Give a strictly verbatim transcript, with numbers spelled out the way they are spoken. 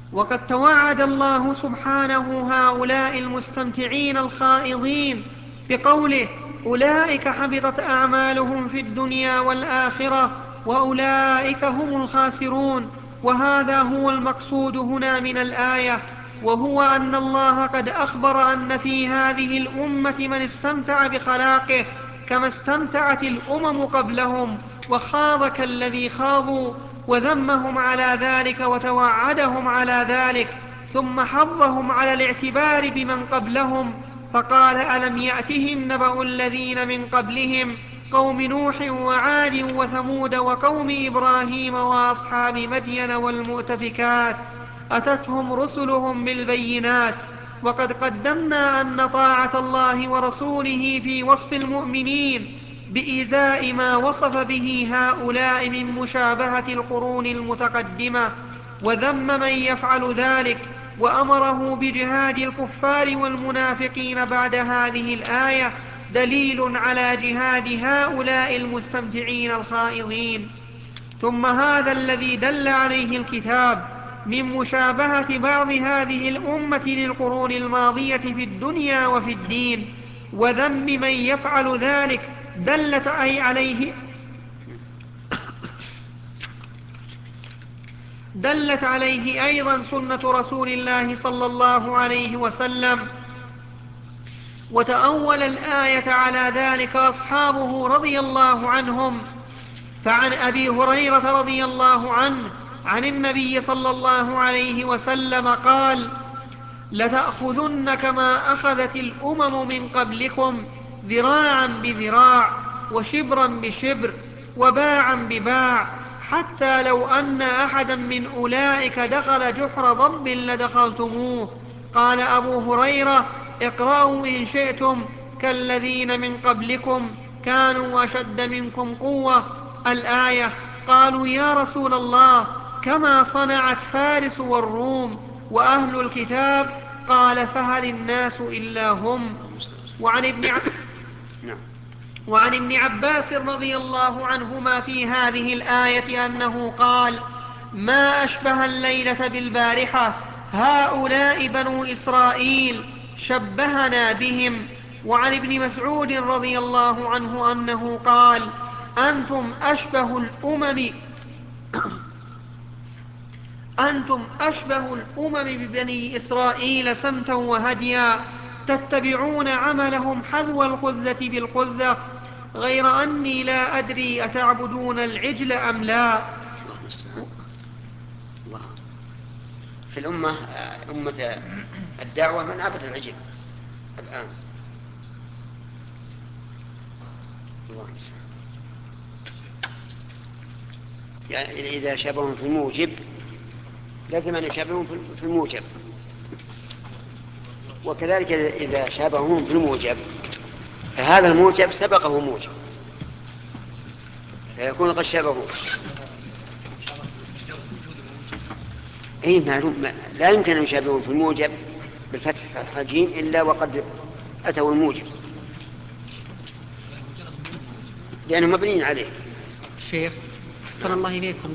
وقد توعد الله سبحانه هؤلاء المستمتعين الخائضين بقوله: أولئك حبطت أعمالهم في الدنيا والآخرة وأولئك هم الخاسرون. وهذا هو المقصود هنا من الآية، وهو أن الله قد أخبر أن في هذه الأمة من استمتع بخلاقه كما استمتعت الأمم قبلهم، وخاض كالذي خاضوا، وذمهم على ذلك وتوعدهم على ذلك، ثم حضهم على الاعتبار بمن قبلهم، فقال: ألم يأتهم نبأ الذين من قبلهم قوم نوح وعاد وثمود وقوم إبراهيم وأصحاب مدين والمؤتفكات أتتهم رسلهم بالبينات. وقد قدمنا أن طاعة الله ورسوله في وصف المؤمنين بإزاء ما وصف به هؤلاء من مشابهة القرون المتقدمة، وذم من يفعل ذلك، وأمره بجهاد الكفار والمنافقين بعد هذه الآية، دليل على جهاد هؤلاء المستمتعين الخائضين. ثم هذا الذي دل عليه الكتاب من مشابهة بعض هذه الأمة للقرون الماضية في الدنيا وفي الدين، وذم من يفعل ذلك، دلت أي عليه دلت عليه أيضا سنة رسول الله صلى الله عليه وسلم. وتأول الآية على ذلك أصحابه رضي الله عنهم. فعن أبي هريرة رضي الله عنه عن النبي صلى الله عليه وسلم قال: لتأخذن كما أخذت الأمم من قبلكم ذراعا بذراع وشبرا بشبر وباعا بباع، حتى لو أن أحدا من أولئك دخل جحر ضب لدخلتموه. قال أبو هريرة: اقرأوا إن شئتم كالذين من قبلكم كانوا أشد منكم قوة الآية. قالوا: يا رسول الله، كما صنعت فارس والروم وأهل الكتاب؟ قال: فهل الناس إلا هم. وعن ابن, ع... وعن ابن عباس رضي الله عنهما في هذه الآية أنه قال: ما أشبه الليلة بالبارحة، هؤلاء بنو إسرائيل شبهنا بهم. وعن ابن مسعود رضي الله عنه أنه قال: أنتم أشبه الأمم أنتم أشبه الأمم ببني إسرائيل سمتا وهديا، تتبعون عملهم حذو القذة بالقذة، غير أني لا أدري أتعبدون العجل أم لا. الله. في الأمة أمة الدعوة من عبد العجل الآن. الله. يعني إذا شابههم في الموجب لازم أن يشابههم في الموجب، وكذلك إذا شابههم في الموجب فهذا الموجب سبقه موجب فيكون قد شابههم. أي معلوم، لا يمكن أن يشابهون في الموجب بالفتح الجيم إلا وقد أتوا الموجب لأنهم مبنيين عليه. شيخ، صلى الله إليكم.